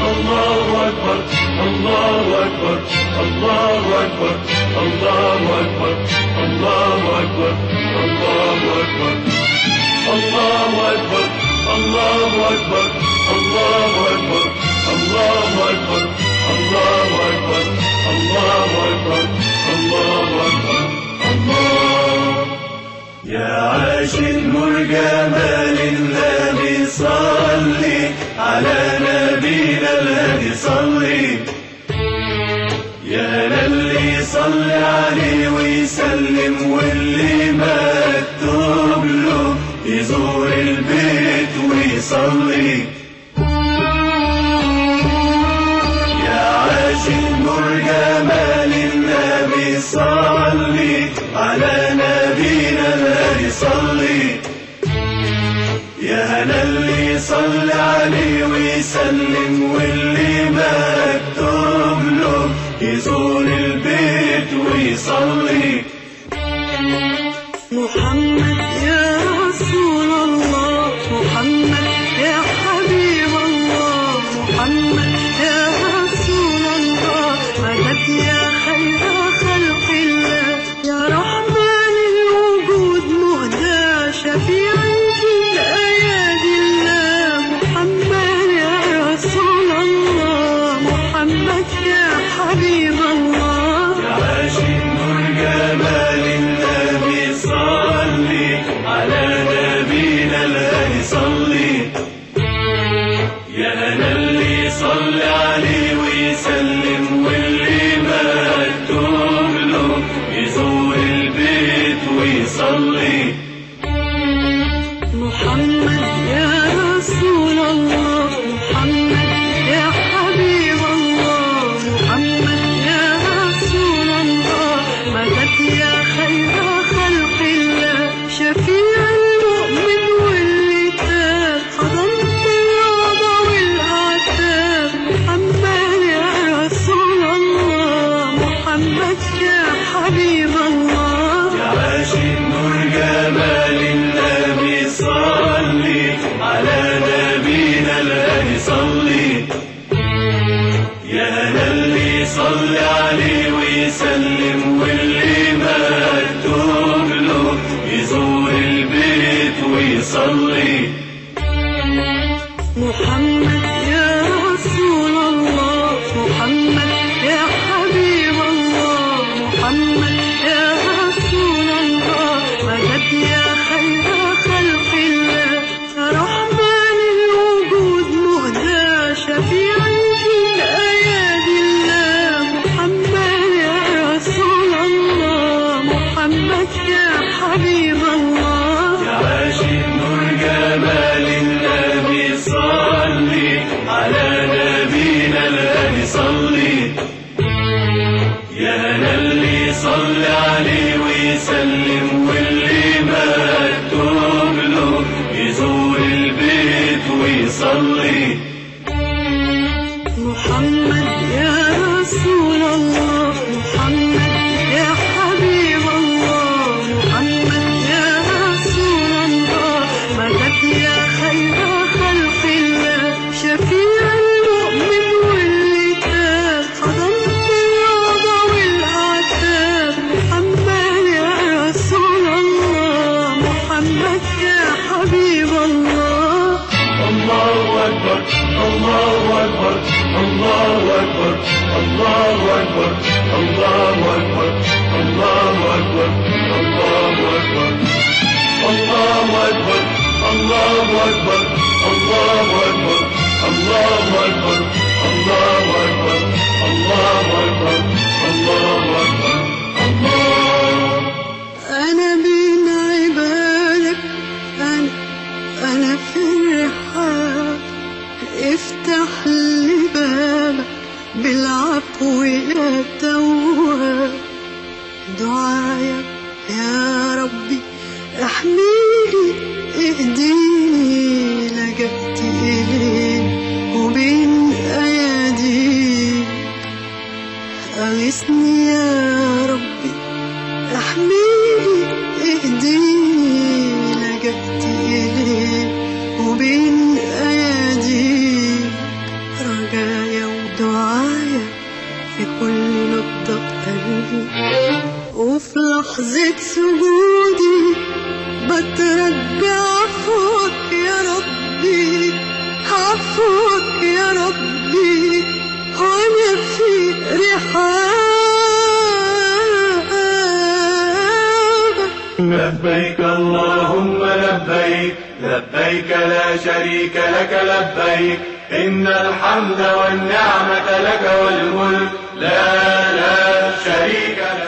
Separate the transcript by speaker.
Speaker 1: الله أكبر الله أكبر الله أكبر الله أكبر الله أكبر الله أكبر الله أكبر الله أكبر الله أكبر الله أكبر الله أكبر الله أكبر الله أكبر الله. يا عاشق نور جمال النبي صلي على نبينا الهادي صلي. يا للي صلي عليه ويسلم واللي مكتوب له يزور البيت ويصلي. يا عاشق نور جمال النبي صلي على نبينا الهادي صلي. يا للي صلي عليه ويسلم واللي مكتوب له يزور البيت ويصلي.
Speaker 2: محمد يا رسول الله، محمد يا حبيب الله، محمد يا رسول الله، مدد يا خير خلق الله، يا رحمن الوجود مهدى شفيع في الأيادي الله. محمد يا رسول الله، محمد يا حبيب الله.
Speaker 1: يا عاشق نور جمال النبي صلي على نبينا الهادي صلي. يا للي صلي عليه ويسلم واللي مكتوب له يزور البيت ويصلي.
Speaker 2: محمد يا رسول الله، محمد يا حبيب الله، محمد يا رسول الله، مدد يا خير خلق الله، شفيع المؤمن واللي تاب، حضنت الرضا والعتاب. محمد يا رسول الله، محمد يا حبيب الله.
Speaker 1: يا عاشق نور جمال النبي صلي على نبينا الهادي صلي. يا للي صلي عليه ويسلم واللي مكتوب له يزور البيت ويصلي.
Speaker 2: محمد يا رسول الله، محمد يا حبيب الله، محمد يا رسول الله، مدد يا خير خلق الله، يا رحمن الوجود مهدى شفيع في الأيادي الله. محمد يا رسول الله، محمد يا حبيب الله.
Speaker 1: يا عاشق نور جمال النبي صلي على نبينا الهادي صلي. يا للي صلي عليه ويسلم واللي مكتوب له يزور البيت ويصلي.
Speaker 2: محمد يا رسول الله، محمد يا حبيب الله، محمد يا رسول الله، مدد يا خير خلق الله، شفيع المؤمن واللي تاب، حضنت الرضا والعتاب. محمد يا رسول الله، محمد يا حبيب الله.
Speaker 1: الله أكبر الله أكبر الله أكبر الله أكبر الله أكبر الله أكبر الله أكبر الله أكبر الله أكبر الله أكبر الله أكبر الله أكبر الله أكبر الله أكبر الله.
Speaker 2: أنا بين عبادك، أنا في الرحاب، افتح لي بابك بالعفو يا تواب. دعايا يا ربي احميني، اهديني، لجأت إليك وبين أياديك. أغثني يا ربي احميني، اهديني، لجأت إليك وبين أياديك. رجاء ليك سجودي بترجى عفوك يا ربي، عفوك يا ربي، وانا في رحابك.
Speaker 1: لبيك اللهم لبيك، لبيك لا شريك لك لبيك، إن الحمد والنعمة لك والملك لا شريك لك.